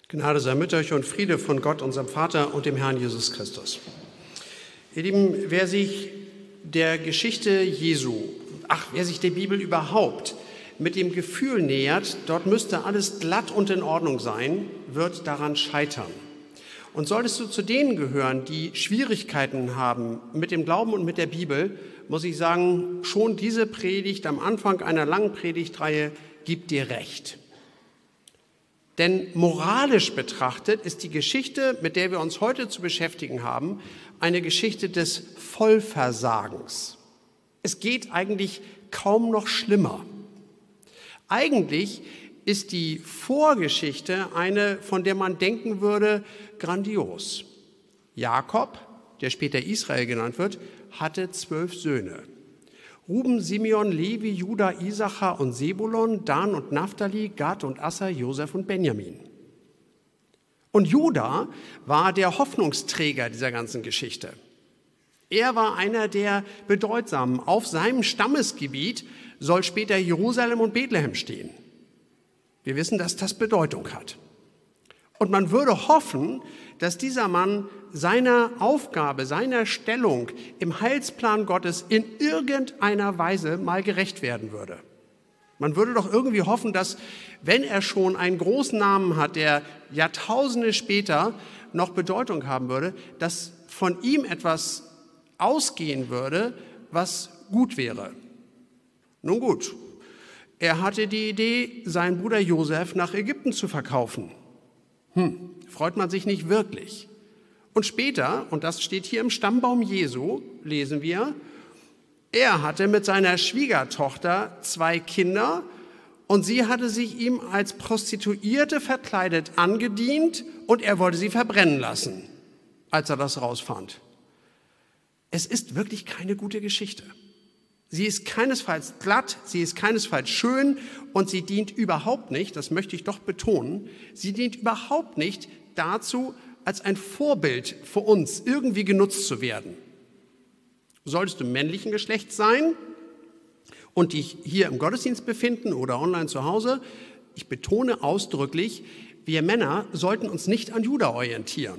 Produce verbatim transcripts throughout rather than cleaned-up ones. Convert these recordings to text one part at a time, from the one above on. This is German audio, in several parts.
Gnade sei mit euch und Friede von Gott, unserem Vater und dem Herrn Jesus Christus. Ihr Lieben, wer sich der Geschichte Jesu, ach, wer sich der Bibel überhaupt mit dem Gefühl nähert, dort müsste alles glatt und in Ordnung sein, wird daran scheitern. Und solltest du zu denen gehören, die Schwierigkeiten haben mit dem Glauben und mit der Bibel, muss ich sagen, schon diese Predigt am Anfang einer langen Predigtreihe gibt dir recht. Denn moralisch betrachtet ist die Geschichte, mit der wir uns heute zu beschäftigen haben, eine Geschichte des Vollversagens. Es geht eigentlich kaum noch schlimmer. Eigentlich ist die Vorgeschichte eine, von der man denken würde, grandios. Jakob, der später Israel genannt wird, hatte zwölf Söhne. Ruben, Simeon, Levi, Juda, Isachar und Sebulon, Dan und Naphtali, Gad und Asser, Josef und Benjamin. Und Juda war der Hoffnungsträger dieser ganzen Geschichte. Er war einer der Bedeutsamen. Auf seinem Stammesgebiet soll später Jerusalem und Bethlehem stehen. Wir wissen, dass das Bedeutung hat. Und man würde hoffen, dass dieser Mann seiner Aufgabe, seiner Stellung im Heilsplan Gottes in irgendeiner Weise mal gerecht werden würde. Man würde doch irgendwie hoffen, dass, wenn er schon einen großen Namen hat, der Jahrtausende später noch Bedeutung haben würde, dass von ihm etwas ausgehen würde, was gut wäre. Nun gut, er hatte die Idee, seinen Bruder Josef nach Ägypten zu verkaufen. Hm, freut man sich nicht wirklich. Und später, und das steht hier im Stammbaum Jesu, lesen wir, er hatte mit seiner Schwiegertochter zwei Kinder und sie hatte sich ihm als Prostituierte verkleidet angedient und er wollte sie verbrennen lassen, als er das rausfand. Es ist wirklich keine gute Geschichte. Sie ist keinesfalls glatt, sie ist keinesfalls schön und sie dient überhaupt nicht, das möchte ich doch betonen, sie dient überhaupt nicht dazu, als ein Vorbild für uns irgendwie genutzt zu werden. Solltest du männlichen Geschlechts sein und dich hier im Gottesdienst befinden oder online zu Hause, ich betone ausdrücklich, wir Männer sollten uns nicht an Juda orientieren.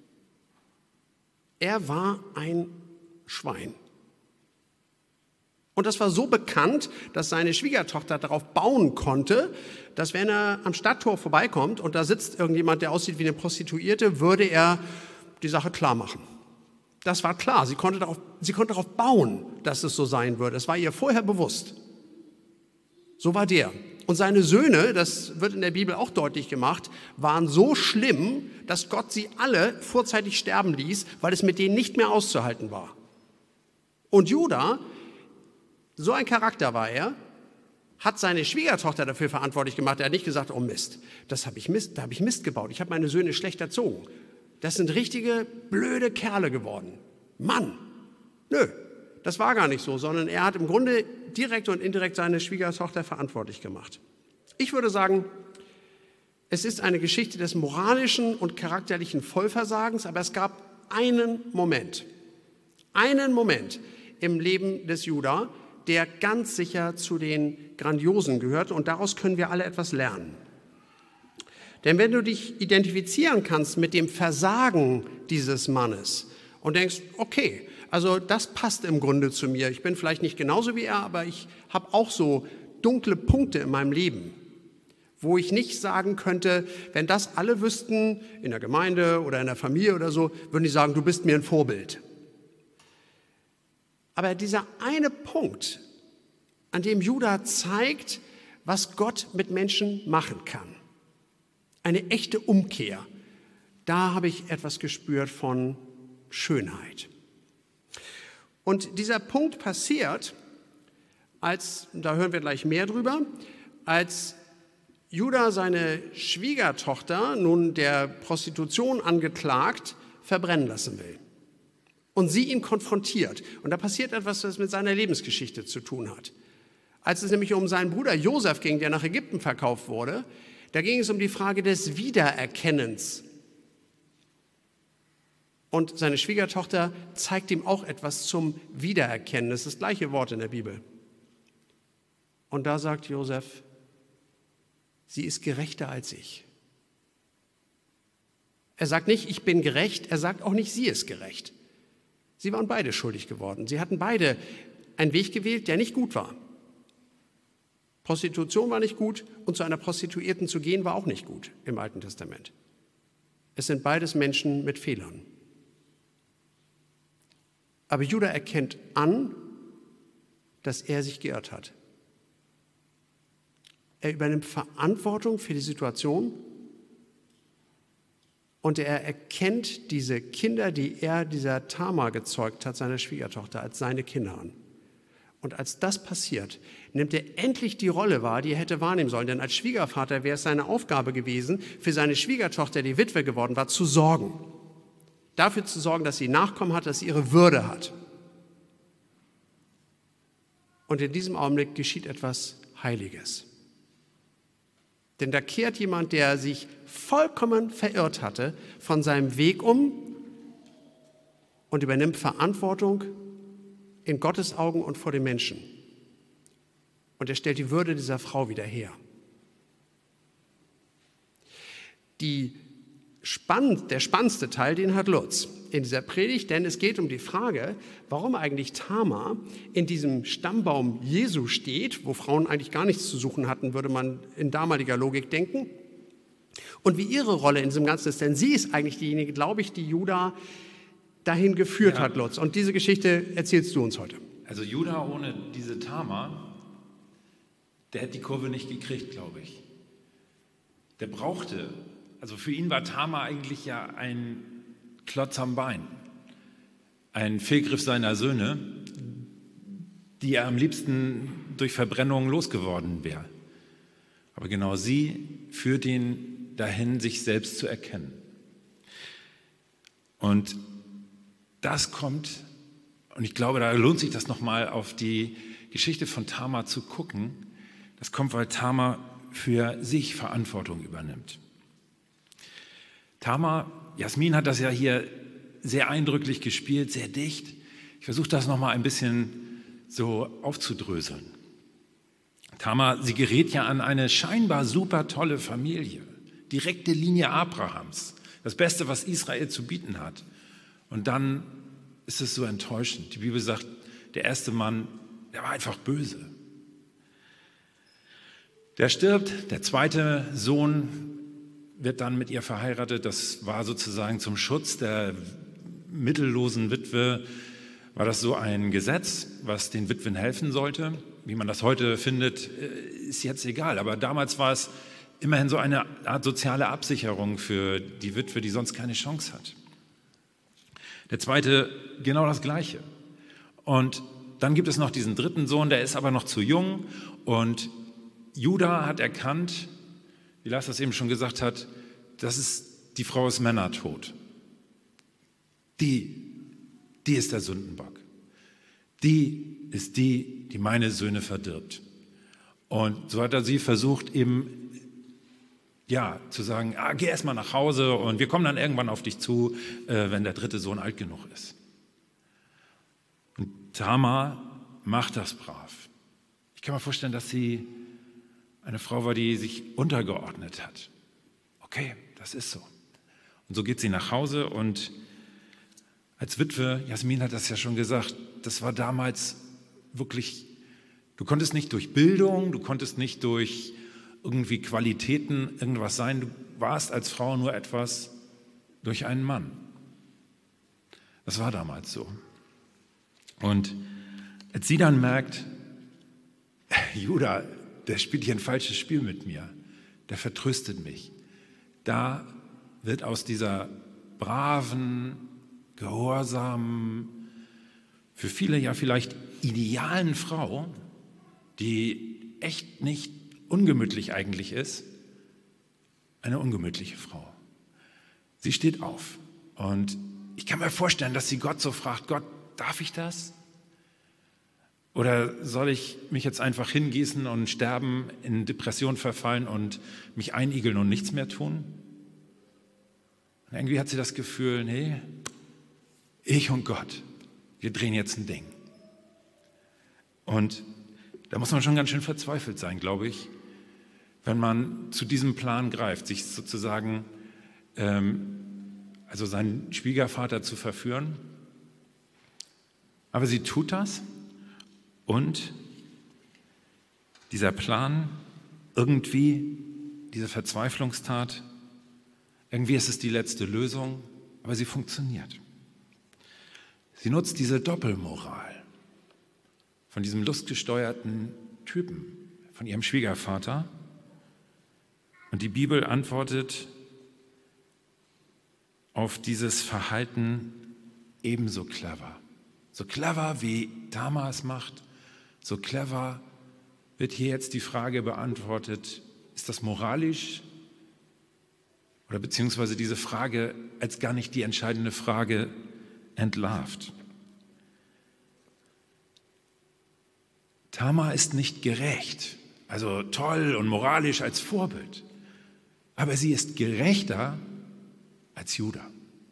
Er war ein Schwein. Und das war so bekannt, dass seine Schwiegertochter darauf bauen konnte, dass wenn er am Stadttor vorbeikommt und da sitzt irgendjemand, der aussieht wie eine Prostituierte, würde er die Sache klar machen. Das war klar, sie konnte darauf, sie konnte darauf bauen, dass es so sein würde. Das war ihr vorher bewusst. So war der. Und seine Söhne, das wird in der Bibel auch deutlich gemacht, waren so schlimm, dass Gott sie alle vorzeitig sterben ließ, weil es mit denen nicht mehr auszuhalten war. Und Juda, so ein Charakter war er, hat seine Schwiegertochter dafür verantwortlich gemacht. Er hat nicht gesagt, oh Mist, das hab ich Mist, da habe ich Mist gebaut. Ich habe meine Söhne schlecht erzogen. Das sind richtige blöde Kerle geworden. Mann, nö, das war gar nicht so, sondern er hat im Grunde direkt und indirekt seine Schwiegertochter verantwortlich gemacht. Ich würde sagen, es ist eine Geschichte des moralischen und charakterlichen Vollversagens, aber es gab einen Moment, einen Moment im Leben des Juda, der ganz sicher zu den Grandiosen gehört und daraus können wir alle etwas lernen. Denn wenn du dich identifizieren kannst mit dem Versagen dieses Mannes und denkst, okay, also das passt im Grunde zu mir, ich bin vielleicht nicht genauso wie er, aber ich habe auch so dunkle Punkte in meinem Leben, wo ich nicht sagen könnte, wenn das alle wüssten, in der Gemeinde oder in der Familie oder so, würden die sagen, du bist mir ein Vorbild. Aber dieser eine Punkt, an dem Juda zeigt, was Gott mit Menschen machen kann, eine echte Umkehr, da habe ich etwas gespürt von Schönheit. Und dieser Punkt passiert, als, da hören wir gleich mehr drüber, als Juda seine Schwiegertochter, nun der Prostitution angeklagt, verbrennen lassen will. Und sie ihn konfrontiert. Und da passiert etwas, was mit seiner Lebensgeschichte zu tun hat. Als es nämlich um seinen Bruder Josef ging, der nach Ägypten verkauft wurde, da ging es um die Frage des Wiedererkennens. Und seine Schwiegertochter zeigt ihm auch etwas zum Wiedererkennen. Das ist das gleiche Wort in der Bibel. Und da sagt Josef, sie ist gerechter als ich. Er sagt nicht, ich bin gerecht, er sagt auch nicht, sie ist gerecht. Sie waren beide schuldig geworden. Sie hatten beide einen Weg gewählt, der nicht gut war. Prostitution war nicht gut und zu einer Prostituierten zu gehen war auch nicht gut im Alten Testament. Es sind beides Menschen mit Fehlern. Aber Judah erkennt an, dass er sich geirrt hat. Er übernimmt Verantwortung für die Situation und er erkennt diese Kinder, die er dieser Tamar gezeugt hat, seiner Schwiegertochter, als seine Kinder an. Und als das passiert, nimmt er endlich die Rolle wahr, die er hätte wahrnehmen sollen. Denn als Schwiegervater wäre es seine Aufgabe gewesen, für seine Schwiegertochter, die Witwe geworden war, zu sorgen. Dafür zu sorgen, dass sie Nachkommen hat, dass sie ihre Würde hat. Und in diesem Augenblick geschieht etwas Heiliges. Denn da kehrt jemand, der sich vollkommen verirrt hatte, von seinem Weg um und übernimmt Verantwortung in Gottes Augen und vor den Menschen. Und er stellt die Würde dieser Frau wieder her. Die Spann- der spannendste Teil, den hat Lutz in dieser Predigt, denn es geht um die Frage, warum eigentlich Tamar in diesem Stammbaum Jesu steht, wo Frauen eigentlich gar nichts zu suchen hatten, würde man in damaliger Logik denken. Und wie ihre Rolle in diesem Ganzen ist, denn sie ist eigentlich diejenige, glaube ich, die Judah dahin geführt ja. hat, Lutz. Und diese Geschichte erzählst du uns heute. Also Judah ohne diese Tamar, der hätte die Kurve nicht gekriegt, glaube ich. Der brauchte, also für ihn war Tamar eigentlich ja ein Klotz am Bein, ein Fehlgriff seiner Söhne, die er am liebsten durch Verbrennung losgeworden wäre. Aber genau sie führt ihn dahin, sich selbst zu erkennen. Und das kommt, und ich glaube, da lohnt sich das nochmal auf die Geschichte von Tamar zu gucken. Das kommt, weil Tamar für sich Verantwortung übernimmt. Tamar, Jasmin hat das ja hier sehr eindrücklich gespielt, sehr dicht. Ich versuche das nochmal ein bisschen so aufzudröseln. Tamar, sie gerät ja an eine scheinbar super tolle Familie, direkte Linie Abrahams, das Beste, was Israel zu bieten hat. Und dann ist es so enttäuschend. Die Bibel sagt, der erste Mann, der war einfach böse. Der stirbt, der zweite Sohn wird dann mit ihr verheiratet. Das war sozusagen zum Schutz der mittellosen Witwe, war das so ein Gesetz, was den Witwen helfen sollte. Wie man das heute findet, ist jetzt egal. Aber damals war es immerhin so eine Art soziale Absicherung für die Witwe, die sonst keine Chance hat. Der zweite, genau das Gleiche. Und dann gibt es noch diesen dritten Sohn, der ist aber noch zu jung. Und Judah hat erkannt, wie Lars das eben schon gesagt hat, das ist, die Frau ist männertot. Die, die ist der Sündenbock. Die ist die, die meine Söhne verdirbt. Und so hat er sie versucht, eben ja, zu sagen, ah, geh erst mal nach Hause und wir kommen dann irgendwann auf dich zu, äh, wenn der dritte Sohn alt genug ist. Und Tamar macht das brav. Ich kann mir vorstellen, dass sie eine Frau war, die sich untergeordnet hat. Okay, das ist so. Und so geht sie nach Hause und als Witwe, Jasmin hat das ja schon gesagt, das war damals wirklich, du konntest nicht durch Bildung, du konntest nicht durch irgendwie Qualitäten irgendwas sein, du warst als Frau nur etwas durch einen Mann. Das war damals so. Und als sie dann merkt, Judah, der spielt hier ein falsches Spiel mit mir, der vertröstet mich, da wird aus dieser braven, gehorsamen, für viele ja vielleicht idealen Frau, die echt nicht ungemütlich eigentlich ist, eine ungemütliche Frau. Sie steht auf und ich kann mir vorstellen, dass sie Gott so fragt, Gott, darf ich das? Oder soll ich mich jetzt einfach hingießen und sterben, in Depression verfallen und mich einigeln und nichts mehr tun? Und irgendwie hat sie das Gefühl, nee, ich und Gott, wir drehen jetzt ein Ding. Und da muss man schon ganz schön verzweifelt sein, glaube ich, wenn man zu diesem Plan greift, sich sozusagen ähm, also seinen Schwiegervater zu verführen. Aber sie tut das und dieser Plan, irgendwie diese Verzweiflungstat, irgendwie ist es die letzte Lösung, aber sie funktioniert. Sie nutzt diese Doppelmoral von diesem lustgesteuerten Typen, von ihrem Schwiegervater. Und die Bibel antwortet auf dieses Verhalten ebenso clever. So clever wie Tamar es macht, so clever wird hier jetzt die Frage beantwortet, ist das moralisch? Oder beziehungsweise diese Frage als gar nicht die entscheidende Frage entlarvt. Tamar ist nicht gerecht, also toll und moralisch als Vorbild, aber sie ist gerechter als Juda.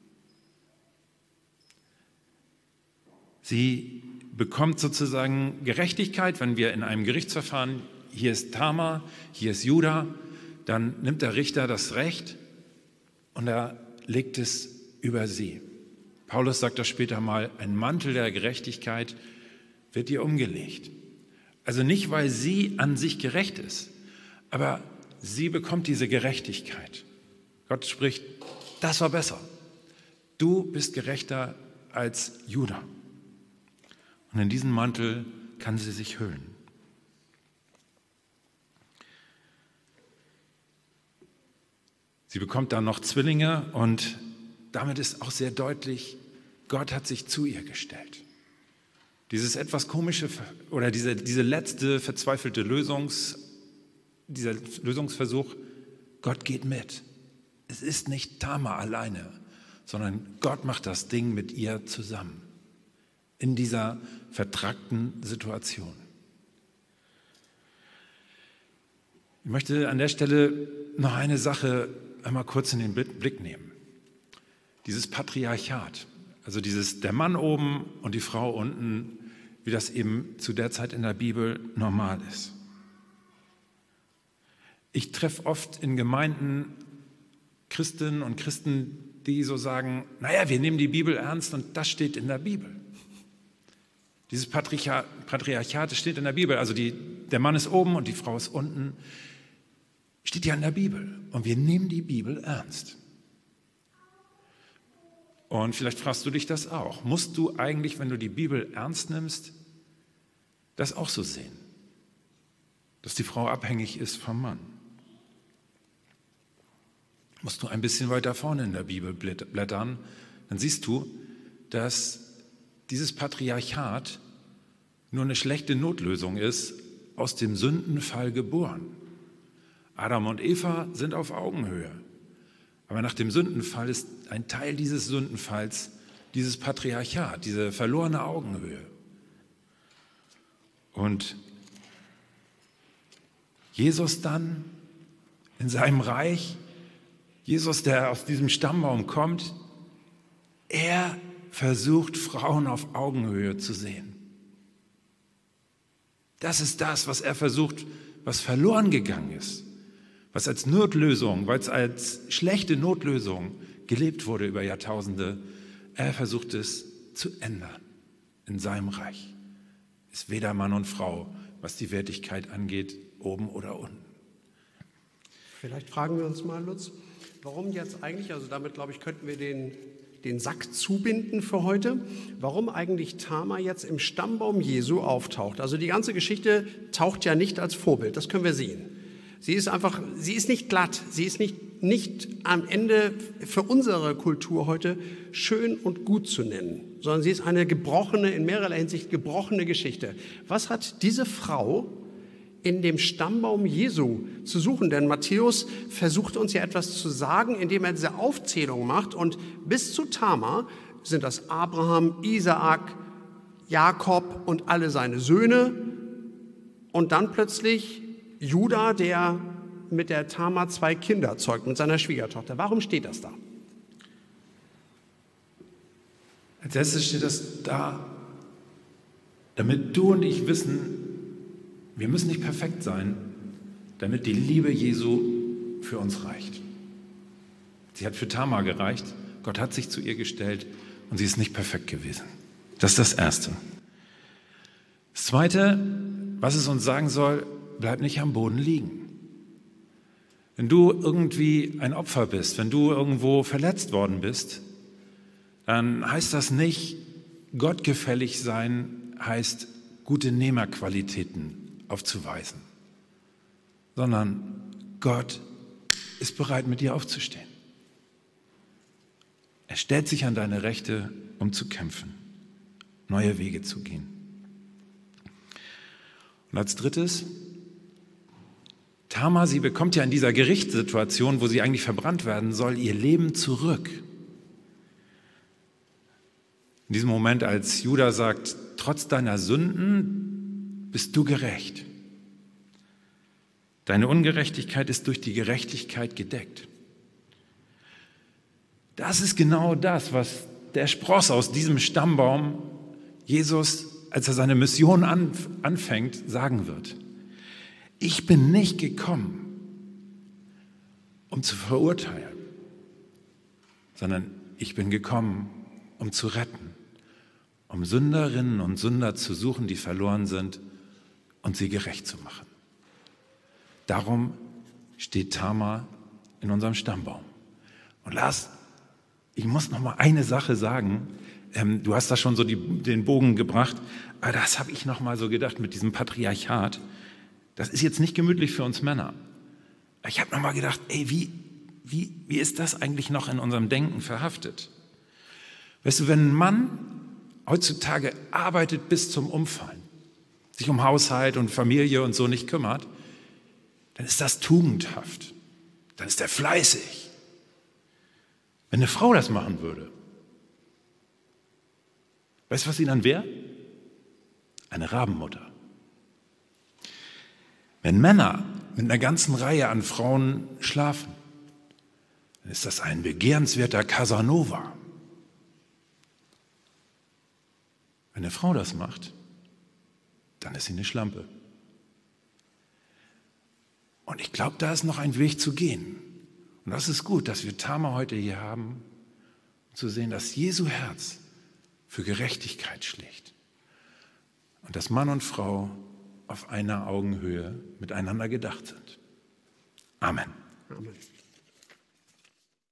Sie bekommt sozusagen Gerechtigkeit, wenn wir in einem Gerichtsverfahren, hier ist Tamar, hier ist Juda, dann nimmt der Richter das Recht und er legt es über sie. Paulus sagt das später mal, ein Mantel der Gerechtigkeit wird ihr umgelegt. Also nicht, weil sie an sich gerecht ist, aber sie bekommt diese Gerechtigkeit. Gott spricht, das war besser. Du bist gerechter als Juda. Und in diesen Mantel kann sie sich hüllen. Sie bekommt dann noch Zwillinge und damit ist auch sehr deutlich, Gott hat sich zu ihr gestellt. Dieses etwas komische oder diese, diese letzte verzweifelte Lösungs, dieser Lösungsversuch, Gott geht mit. Es ist nicht Tamar alleine, sondern Gott macht das Ding mit ihr zusammen. In dieser vertrackten Situation. Ich möchte an der Stelle noch eine Sache einmal kurz in den Blick nehmen. Dieses Patriarchat, also dieses der Mann oben und die Frau unten, wie das eben zu der Zeit in der Bibel normal ist. Ich treffe oft in Gemeinden Christinnen und Christen, die so sagen, naja, wir nehmen die Bibel ernst und das steht in der Bibel. Dieses Patriarchat, Patriarchat steht in der Bibel, also die, der Mann ist oben und die Frau ist unten, steht ja in der Bibel und wir nehmen die Bibel ernst. Und vielleicht fragst du dich das auch. Musst du eigentlich, wenn du die Bibel ernst nimmst, das auch so sehen? Dass die Frau abhängig ist vom Mann? Musst du ein bisschen weiter vorne in der Bibel blättern, dann siehst du, dass dieses Patriarchat nur eine schlechte Notlösung ist, aus dem Sündenfall geboren. Adam und Eva sind auf Augenhöhe. Aber nach dem Sündenfall ist ein Teil dieses Sündenfalls dieses Patriarchat, diese verlorene Augenhöhe. Und Jesus dann in seinem Reich, Jesus, der aus diesem Stammbaum kommt, er versucht, Frauen auf Augenhöhe zu sehen. Das ist das, was er versucht, was verloren gegangen ist, was als Notlösung, weil es als schlechte Notlösung gelebt wurde über Jahrtausende. Er versucht es zu ändern in seinem Reich. Ist weder Mann und Frau, was die Wertigkeit angeht, oben oder unten. Vielleicht fragen wir uns mal, Lutz, warum jetzt eigentlich, also damit glaube ich, könnten wir den, den Sack zubinden für heute, warum eigentlich Tamar jetzt im Stammbaum Jesu auftaucht. Also die ganze Geschichte taucht ja nicht als Vorbild, das können wir sehen. Sie ist einfach, sie ist nicht glatt, sie ist nicht, nicht am Ende für unsere Kultur heute schön und gut zu nennen, sondern sie ist eine gebrochene, in mehrerer Hinsicht gebrochene Geschichte. Was hat diese Frau in dem Stammbaum Jesu zu suchen? Denn Matthäus versucht uns ja etwas zu sagen, indem er diese Aufzählung macht. Und bis zu Tamar sind das Abraham, Isaak, Jakob und alle seine Söhne. Und dann plötzlich Juda, der mit der Tamar zwei Kinder zeugt, mit seiner Schwiegertochter. Warum steht das da? Als erstes steht das da, damit du und ich wissen, wir müssen nicht perfekt sein, damit die Liebe Jesu für uns reicht. Sie hat für Tamar gereicht, Gott hat sich zu ihr gestellt und sie ist nicht perfekt gewesen. Das ist das Erste. Das Zweite, was es uns sagen soll, bleib nicht am Boden liegen. Wenn du irgendwie ein Opfer bist, wenn du irgendwo verletzt worden bist, dann heißt das nicht, gottgefällig sein heißt, gute Nehmerqualitäten aufzuweisen, sondern Gott ist bereit, mit dir aufzustehen. Er stellt sich an deine Rechte, um zu kämpfen, neue Wege zu gehen. Und als drittes, Tamar, sie bekommt ja in dieser Gerichtssituation, wo sie eigentlich verbrannt werden soll, ihr Leben zurück. In diesem Moment, als Judah sagt, trotz deiner Sünden bist du gerecht. Deine Ungerechtigkeit ist durch die Gerechtigkeit gedeckt. Das ist genau das, was der Spross aus diesem Stammbaum Jesus, als er seine Mission anfängt, sagen wird. Ich bin nicht gekommen, um zu verurteilen, sondern ich bin gekommen, um zu retten, um Sünderinnen und Sünder zu suchen, die verloren sind, und sie gerecht zu machen. Darum steht Tamar in unserem Stammbaum. Und Lars, ich muss noch mal eine Sache sagen. Ähm, du hast da schon so die, den Bogen gebracht, aber das habe ich noch mal so gedacht mit diesem Patriarchat. Das ist jetzt nicht gemütlich für uns Männer. Ich habe noch mal gedacht, ey, wie, wie, wie ist das eigentlich noch in unserem Denken verhaftet? Weißt du, wenn ein Mann heutzutage arbeitet bis zum Umfallen, sich um Haushalt und Familie und so nicht kümmert, dann ist das tugendhaft. Dann ist er fleißig. Wenn eine Frau das machen würde, weißt du, was sie dann wäre? Eine Rabenmutter. Wenn Männer mit einer ganzen Reihe an Frauen schlafen, dann ist das ein begehrenswerter Casanova. Wenn eine Frau das macht, dann ist sie eine Schlampe. Und ich glaube, da ist noch ein Weg zu gehen. Und das ist gut, dass wir Tamar heute hier haben, um zu sehen, dass Jesu Herz für Gerechtigkeit schlägt. Und dass Mann und Frau auf einer Augenhöhe miteinander gedacht sind. Amen. Amen.